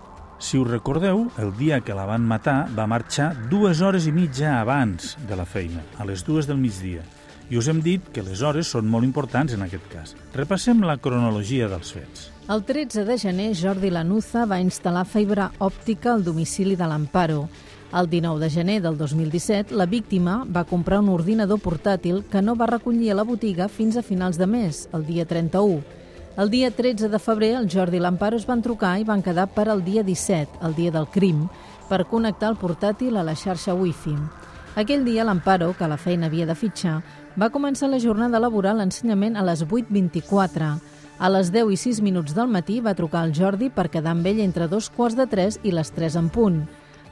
Si us recordeu, el dia que la van matar va marxar dues hores i mitja abans de la feina, a les dues del migdia. I us hem dit que les hores són molt importants en aquest cas. Repassem la cronologia dels fets. El tretze de gener, Jordi Lanuza va instal·lar fibra òptica al domicili de l'Amparo. El dinou de gener del dos mil disset, la víctima va comprar un ordinador portàtil que no va recollir a la botiga fins a finals de mes, el dia trenta-u. El dia tretze de febrer, el Jordi i l'Amparo es van trucar i van quedar per al dia disset, el dia del crim, per connectar el portàtil a la xarxa wifi. Aquell dia, l'Amparo, que la feina havia de fitxar, va començar la jornada laboral a l'ensenyament a les vuit vint-i-quatre. A les deu i sis minuts del matí va trucar al Jordi per quedar amb ell entre dos quarts de tres i les tres en punt.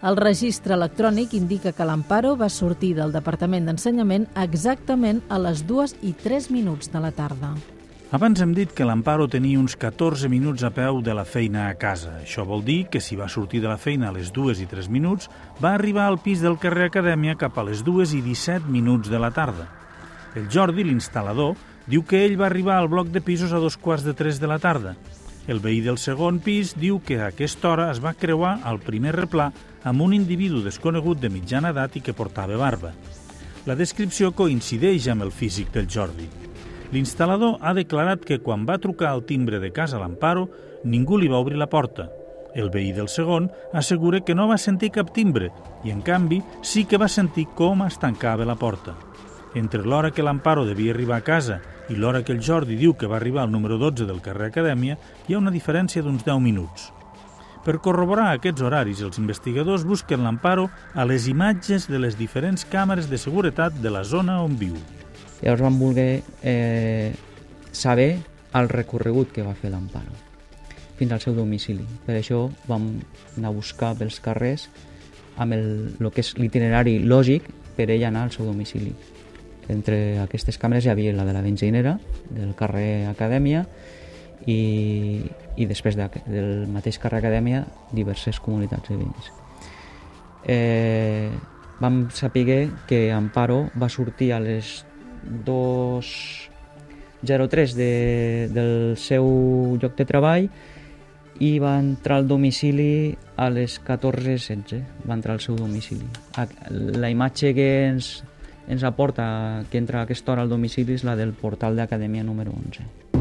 El registre electrònic indica que l'Amparo va sortir del Departament d'Ensenyament exactament a les dues i tres minuts de la tarda. Abans hem dit que l'Amparo tenia uns catorze minuts a peu de la feina a casa. Això vol dir que si va sortir de la feina a les dues i tres minuts, va arribar al pis del carrer Acadèmia cap a les dues i disset minuts de la tarda. El Jordi, l'instal·lador, diu que ell va arribar al bloc de pisos a dos quarts de tres de la tarda. El veí del segon pis diu que a aquesta hora es va creuar al primer replà amb un individu desconegut de mitjana edat i que portava barba. La descripció coincideix amb el físic del Jordi. L'instal·lador ha declarat que quan va trucar al timbre de casa l'Amparo, ningú li va obrir la porta. El veí del segon assegura que no va sentir cap timbre i, en canvi, sí que va sentir com es tancava la porta. Entre l'hora que l'Amparo devia arribar a casa i l'hora que el Jordi diu que va arribar al número dotze del carrer Acadèmia, hi ha una diferència d'uns deu minuts. Per corroborar aquests horaris, els investigadors busquen l'Amparo a les imatges de les diferents càmeres de seguretat de la zona on viu. Llavors vam voler eh, saber el recorregut que va fer l'Amparo fins al seu domicili. Per això vam anar a buscar pels carrers amb el, el que és l'itinerari lògic per ell anar al seu domicili. Entre aquestes càmeres hi havia la de la benzinera, del carrer Acadèmia, i, i després de, del mateix carrer Acadèmia, diverses comunitats de veïns. Eh, vam saber que Amparo va sortir a les dos zero tres de, del seu lloc de treball i va entrar al domicili a les catorze setze. Va entrar al seu domicili. La imatge que ens ens aporta que entra a aquesta hora al domicili és la del portal d'Acadèmia número onze.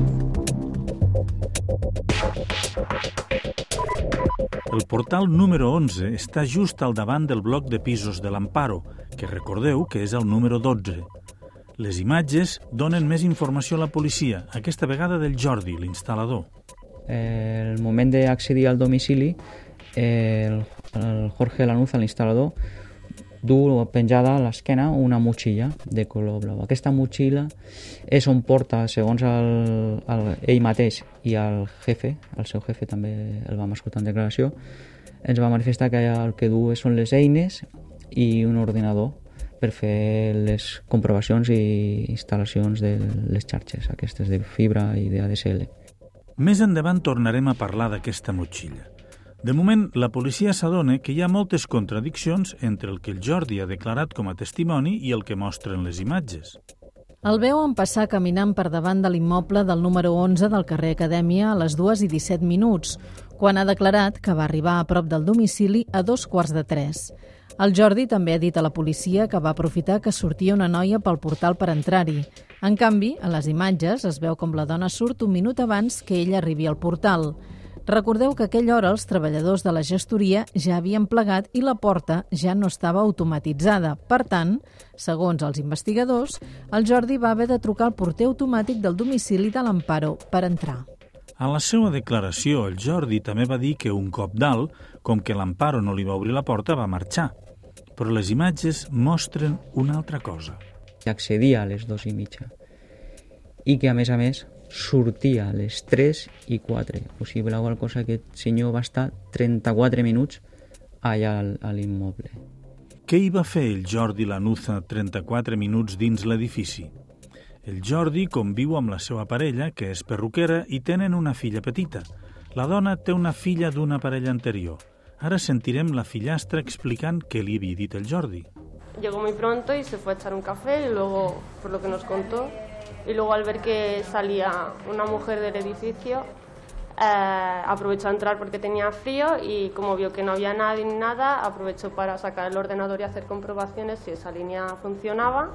El portal número onze està just al davant del bloc de pisos de l'Amparo, que recordeu que és el número dotze. Les imatges donen més informació a la policia, aquesta vegada del Jordi, l'instal·lador. El moment d'accedir al domicili, el, el Jorge Lanuza, l'instal·lador, du penjada a l'esquena una motxilla de color blau. Aquesta motxilla és on porta, segons el, el, ell mateix i el jefe, el seu jefe també el vam escoltar en declaració, ens va manifestar que el que du són les eines i un ordinador per fer les comprovacions i instal·lacions de les xarxes, aquestes de fibra i d'A D S L. Més endavant tornarem a parlar d'aquesta motxilla. De moment, la policia s'adona que hi ha moltes contradiccions entre el que el Jordi ha declarat com a testimoni i el que mostren les imatges. El veuen passar caminant per davant de l'immoble del número onze del carrer Acadèmia a les dues i disset minuts, quan ha declarat que va arribar a prop del domicili a dos quarts de tres. El Jordi també ha dit a la policia que va aprofitar que sortia una noia pel portal per entrar-hi. En canvi, a les imatges es veu com la dona surt un minut abans que ell arribi al portal. Recordeu que a aquella hora els treballadors de la gestoria ja havien plegat i la porta ja no estava automatitzada. Per tant, segons els investigadors, el Jordi va haver de trucar al porter automàtic del domicili de l'Amparo per entrar. A la seva declaració, el Jordi també va dir que un cop dalt, com que l'Amparo no li va obrir la porta, va marxar. Però les imatges mostren una altra cosa. Accedia a les dues i mitja i que, a més a més, sortia a les tres i quatre. O sigui, la qual cosa que el senyor va estar trenta-quatre minuts allà a l'immoble. Què hi va fer el Jordi Lanuza trenta-quatre minuts dins l'edifici? El Jordi conviu amb la seva parella, que és perruquera, i tenen una filla petita. La dona té una filla d'una parella anterior. Ara sentirem la fillastra explicant què li havia dit el Jordi. Llegó muy pronto y se fue a echar un café y luego, por lo que nos contó, y luego al ver que salía una mujer del edificio, eh, aprovechó a entrar porque tenía frío y como vio que no había nadie ni nada, aprovechó para sacar el ordenador y hacer comprobaciones si esa línea funcionaba,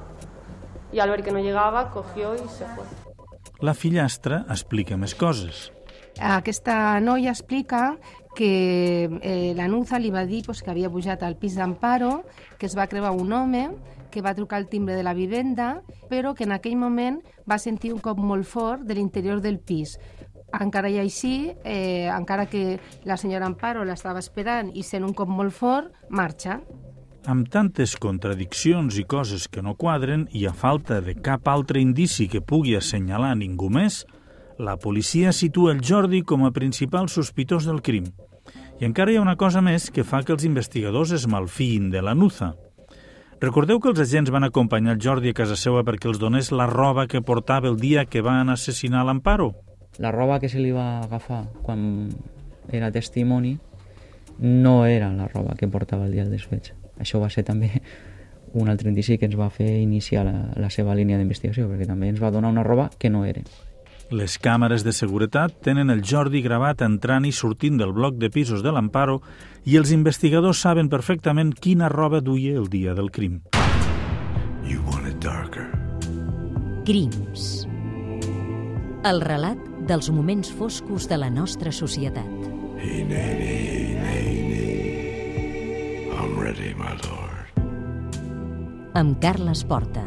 y al ver que no llegaba, cogió y se fue. La fillastra explica més coses. Aquesta noia explica que eh, l'Anuza li va dir pues, que havia pujat al pis d'Amparo, que es va creuar un home, que va trucar al timbre de la vivenda, però que en aquell moment va sentir un cop molt fort de l'interior del pis. Encara i així, eh, encara que la senyora Amparo l'estava esperant i sent un cop molt fort, marxa. Amb tantes contradiccions i coses que no quadren i a falta de cap altre indici que pugui assenyalar ningú més, la policia situa el Jordi com a principal sospitós del crim. I encara hi ha una cosa més que fa que els investigadors es malfiïn de la Nuza. Recordeu que els agents van acompanyar el Jordi a casa seva perquè els donés la roba que portava el dia que van assassinar l'Amparo? La roba que se li va agafar quan era testimoni no era la roba que portava el dia del desfets. Això va ser també un altre indici que ens va fer iniciar la, la seva línia d'investigació, perquè també ens va donar una roba que no era. Les càmeres de seguretat tenen el Jordi gravat entrant i sortint del bloc de pisos de l'Amparo i els investigadors saben perfectament quina roba duia el dia del crim. You want it darker. Crims. El relat dels moments foscos de la nostra societat. Hey, nay, nay, nay, nay. I'm ready, my lord. Amb Carles Porta.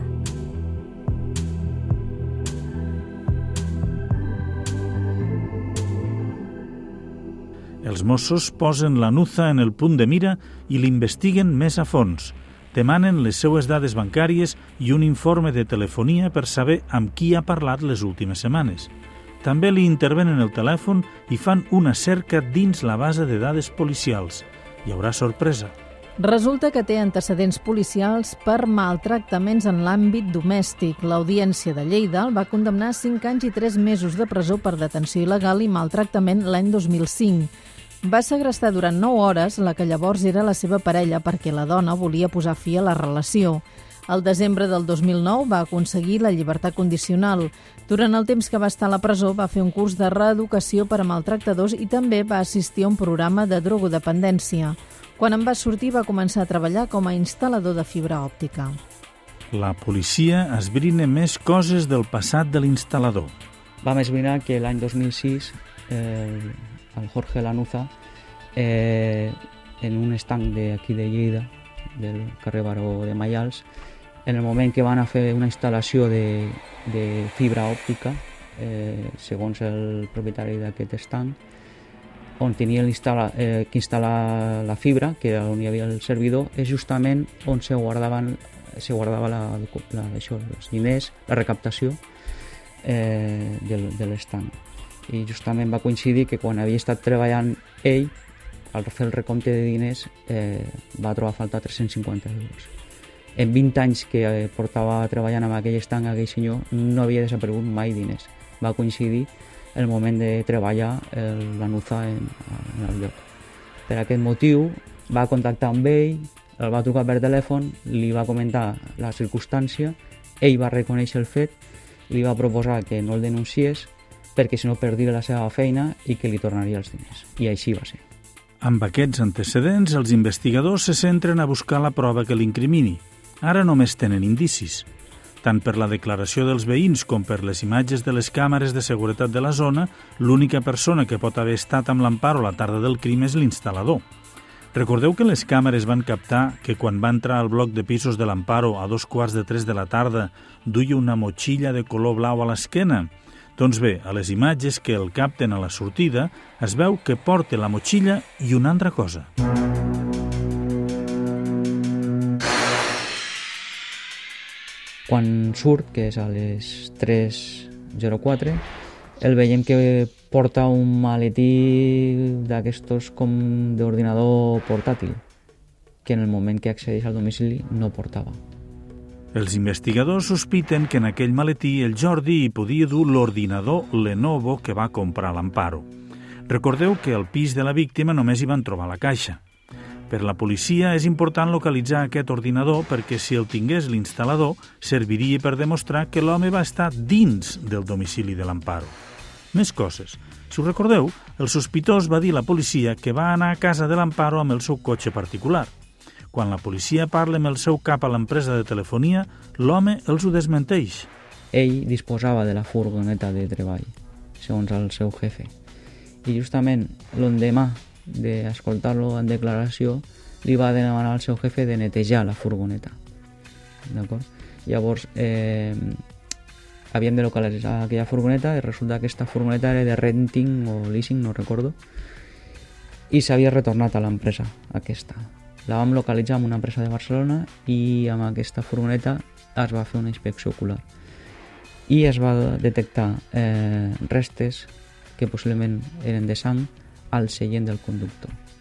Els Mossos posen la Nuza en el punt de mira i l'investiguen més a fons. Demanen les seues dades bancàries i un informe de telefonia per saber amb qui ha parlat les últimes setmanes. També li intervenen el telèfon i fan una cerca dins la base de dades policials. Hi haurà sorpresa. Resulta que té antecedents policials per maltractaments en l'àmbit domèstic. L'Audiència de Lleida el va condemnar a cinc anys i tres mesos de presó per detenció il·legal i maltractament l'any dos mil cinc. Va segrestar durant nou hores la que llavors era la seva parella perquè la dona volia posar fi a la relació. Al desembre del dos mil nou va aconseguir la llibertat condicional. Durant el temps que va estar a la presó va fer un curs de reeducació per a maltractadors i també va assistir a un programa de drogodependència. Quan en va sortir va començar a treballar com a instal·lador de fibra òptica. La policia esbrina més coses del passat de l'instal·lador. Vam esbrinar que l'any dos mil sis eh, el Jorge Lanuza eh, en un estanc d'aquí de Lleida, del carrer Baró de Maials, en el moment que van a fer una instal·lació de, de fibra òptica, eh, segons el propietari d'aquest estanc, on tenia eh, que instal·lar la fibra, que era on hi havia el servidor, és justament on se guardaven se guardava la, la, això, els diners, la recaptació eh, de, de l'estanc. I justament va coincidir que quan havia estat treballant ell, al fer el recompte de diners, eh, va trobar a faltar tres-cents cinquanta euros. En vint anys que portava treballant amb aquell estanc, aquell senyor no havia desaparegut mai diners. Va coincidir el moment de treballar el, la Nuza en, en el lloc. Per aquest motiu va contactar amb ell, el va trucar per telèfon, li va comentar la circumstància, ell va reconèixer el fet, li va proposar que no el denunciés perquè si no perdia la seva feina i que li tornaria els diners. I així va ser. Amb aquests antecedents, els investigadors se centren a buscar la prova que l'incrimini. Ara només tenen indicis. Tant per la declaració dels veïns com per les imatges de les càmeres de seguretat de la zona, l'única persona que pot haver estat amb l'Amparo la tarda del crim és l'instal·lador. Recordeu que les càmeres van captar que quan va entrar al bloc de pisos de l'Amparo a dos quarts de tres de la tarda duia una motxilla de color blau a l'esquena? Doncs bé, a les imatges que el capten a la sortida es veu que porta la motxilla i una altra cosa. Quan surt, que és a les tres zero quatre, el veiem que porta un maletí d'aquestos com d'ordinador portàtil, que en el moment que accedeix al domicili no portava. Els investigadors sospiten que en aquell maletí el Jordi hi podia dur l'ordinador Lenovo que va comprar l'Amparo. Recordeu que al pis de la víctima només hi van trobar la caixa. Per la policia és important localitzar aquest ordinador perquè si el tingués l'instal·lador serviria per demostrar que l'home va estar dins del domicili de l'Amparo. Més coses. Si us recordeu, el sospitós va dir a la policia que va anar a casa de l'Amparo amb el seu cotxe particular. Quan la policia parla amb el seu cap a l'empresa de telefonia, l'home els ho desmenteix. Ell disposava de la furgoneta de treball, segons el seu jefe. I justament l'endemà d'escoltar-lo en declaració, li va demanar al seu jefe de netejar la furgoneta. D'acord? Llavors, eh, havíem de localitzar aquella furgoneta i resulta que aquesta furgoneta era de renting o leasing, no recordo, i s'havia retornat a l'empresa aquesta. La vam localitzar amb una empresa de Barcelona i amb aquesta furgoneta es va fer una inspecció ocular. I es va detectar eh, restes que possiblement eren de sang al seient del conductor.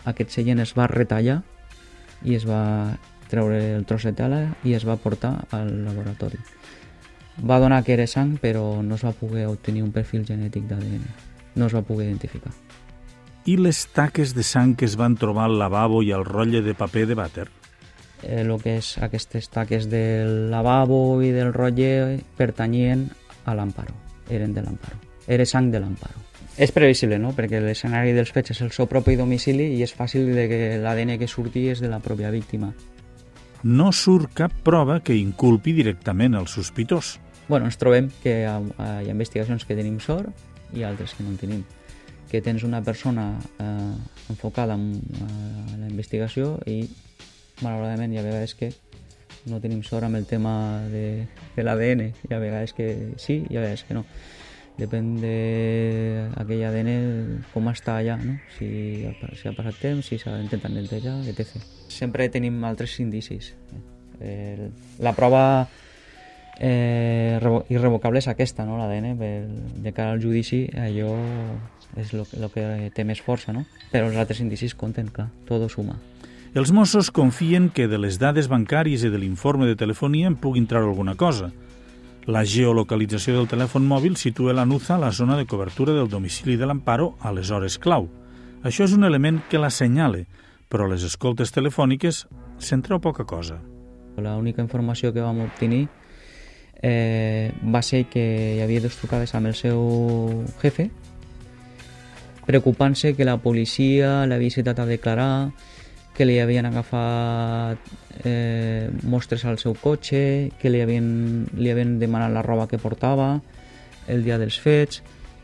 aquest seient es va retallar i es va treure el tros de tela i es va portar al laboratori. Va donar que era sang, però no es va poder obtenir un perfil genètic d'A D N. No es va poder identificar. I les taques de sang que es van trobar al lavabo i al rotlle de paper de vàter? Eh, el que és aquestes taques del lavabo i del rotlle pertanyien a l'Amparo, eren de l'Amparo. Era sang de l'Amparo. És previsible, no?, perquè l'escenari dels fets és el seu propi domicili i és fàcil de que l'A D N que surti és de la pròpia víctima. No surt cap prova que inculpi directament el sospitós. Bueno, ens trobem que hi ha, hi ha investigacions que tenim sort i altres que no en tenim. Que tens una persona eh, enfocada en eh, la investigació i, malauradament, hi ha vegades que no tenim sort amb el tema de, de l'A D N. Hi ha vegades que sí, hi ha vegades que no. Depèn d'aquell A D N com està allà, no? Si ha, si ha passat temps, si s'ha d'intentar netejar, etcètera. Sempre tenim altres indicis. Eh, la prova eh, irrevocable és aquesta, no? L'A D N. Per, de cara al judici, allò és el que té més força, no? Però els altres indicis compten, clar, tot suma. Els Mossos confien que de les dades bancàries i de l'informe de telefonia en puguin treure alguna cosa. La geolocalització del telèfon mòbil situa l'Anuza a la zona de cobertura del domicili de l'Amparo a les hores clau. Això és un element que l'assenyala, però a les escoltes telefòniques se'n treu poca cosa. L'única informació que vam obtenir eh, va ser que hi havia dos trucades amb el seu jefe, preocupant-se que la policia l'havia citat a declarar, que li havien agafat eh, mostres al seu cotxe, que li havien, li havien demanat la roba que portava el dia dels fets,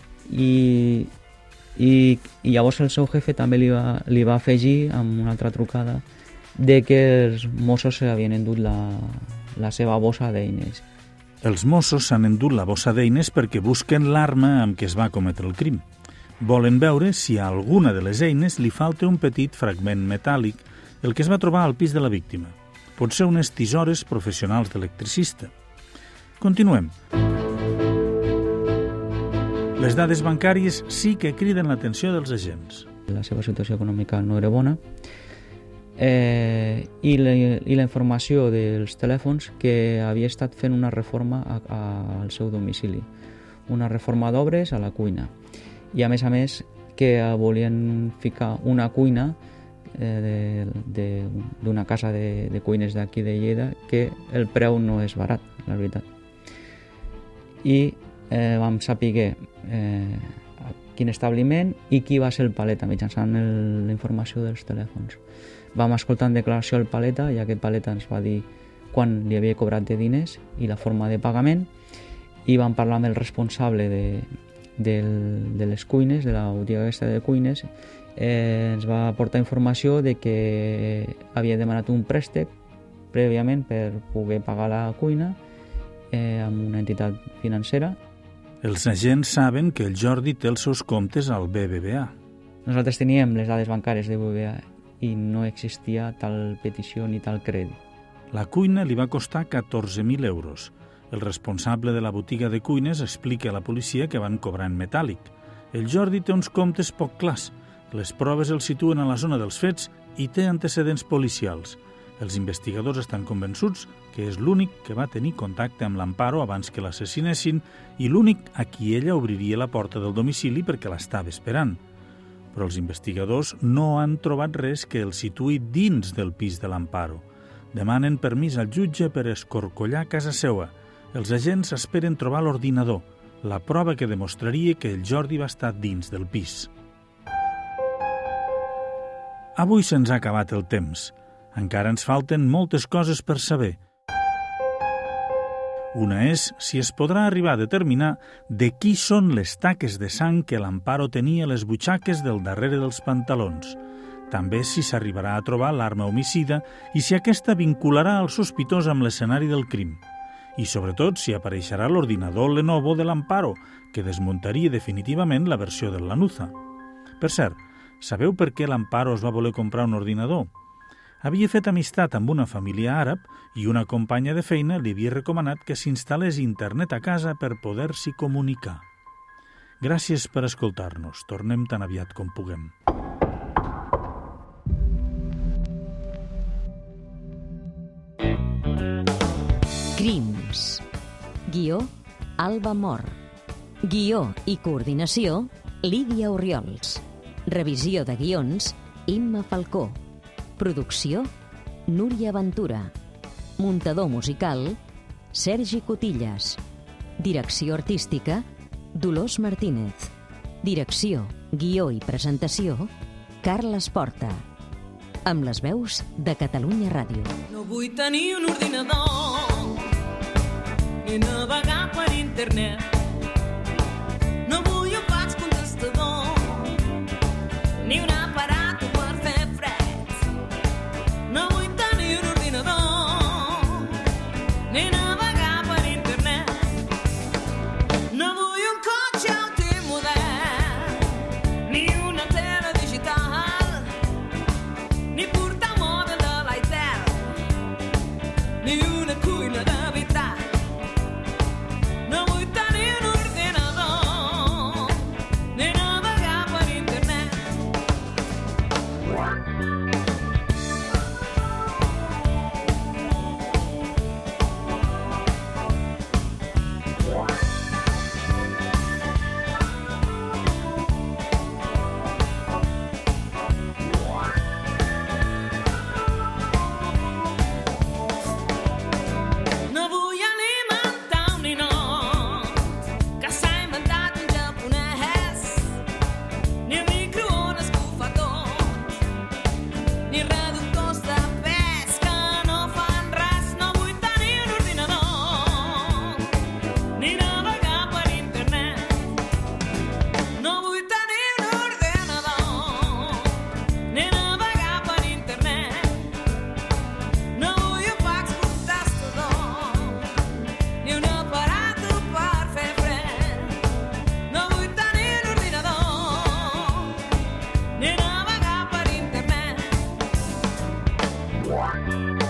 i, i, i llavors el seu jefe també li va, li va afegir amb una altra trucada de que els Mossos s'havien endut la, la seva bossa d'eines. Els Mossos s'han endut la bossa d'eines perquè busquen l'arma amb què es va cometre el crim. Volen veure si a alguna de les eines li falta un petit fragment metàl·lic, el que es va trobar al pis de la víctima. Pot ser unes tisores professionals d'electricista. Continuem. Les dades bancàries sí que criden l'atenció dels agents. La seva situació econòmica no era bona eh, i, la, i la informació dels telèfons que havia estat fent una reforma a, a, al seu domicili. Una reforma d'obres a la cuina. I a més a més que volien ficar una cuina eh, d'una casa de, de cuines d'aquí de Lleida que el preu no és barat, la veritat. I eh, vam saber eh, quin establiment i qui va ser el paleta mitjançant el, la informació dels telèfons. Vam escoltar en declaració el paleta i aquest paleta ens va dir quan li havia cobrat de diners i la forma de pagament i vam parlar amb el responsable de Del, de les cuines, de la botiga aquesta de cuines, eh, ens va aportar informació de que havia demanat un préstec prèviament per poder pagar la cuina eh, amb una entitat financera. Els agents saben que el Jordi té els seus comptes al B B V A. Nosaltres teníem les dades bancàries de B B V A i no existia tal petició ni tal crèdit. La cuina li va costar catorze mil euros. El responsable de la botiga de cuines explica a la policia que van cobrar en metàl·lic. El Jordi té uns comptes poc clars. Les proves el situen a la zona dels fets i té antecedents policials. Els investigadors estan convençuts que és l'únic que va tenir contacte amb l'Amparo abans que l'assassinessin i l'únic a qui ella obriria la porta del domicili perquè l'estava esperant. Però els investigadors no han trobat res que el situï dins del pis de l'Amparo. Demanen permís al jutge per escorcollar casa seua. Els agents esperen trobar l'ordinador, la prova que demostraria que el Jordi va estar dins del pis. Avui se'ns ha acabat el temps. Encara ens falten moltes coses per saber. Una és si es podrà arribar a determinar de qui són les taques de sang que l'Amparo tenia a les butxaques del darrere dels pantalons. També si s'arribarà a trobar l'arma homicida i si aquesta vincularà el sospitós amb l'escenari del crim. I sobretot si apareixerà l'ordinador Lenovo de l'Amparo, que desmuntaria definitivament la versió del Lanuza. Per cert, sabeu per què l'Amparo es va voler comprar un ordinador? Havia fet amistat amb una família àrab i una companya de feina li havia recomanat que s'instal·lés internet a casa per poder-s'hi comunicar. Gràcies per escoltar-nos. Tornem tan aviat com puguem. Crims. Guió, Alba Mor. Guió i coordinació, Lídia Orriols. Revisió de guions, Imma Falcó. Producció, Núria Ventura. Muntador musical, Sergi Cotillas. Direcció artística, Dolors Martínez. Direcció, guió i presentació, Carles Porta. Amb les veus de Catalunya Ràdio. No vull tenir un ordinador ni navegar per internet. No vull un fax contestador ni un aparat per fer fred. No vull tenir un ordinador ni navegar per internet. No vull un cotxe últim model ni una tele digital ni portar mòbil de l'Aitel ni una cuina de veritat. No vull tenir un ordinador ni navegar per internet. No vull alimentar un ninot que s'ha inventat un japonès, ni microones que ho fa tot, ni reductors de pes que no fan res. No vull tenir un ordinador ni navegar per internet. No vull tenir un ordinador ni navegar per internet. No vull un fax contestador ni un aparat per fer fred. No vull tenir un ordinador ni navegar per internet.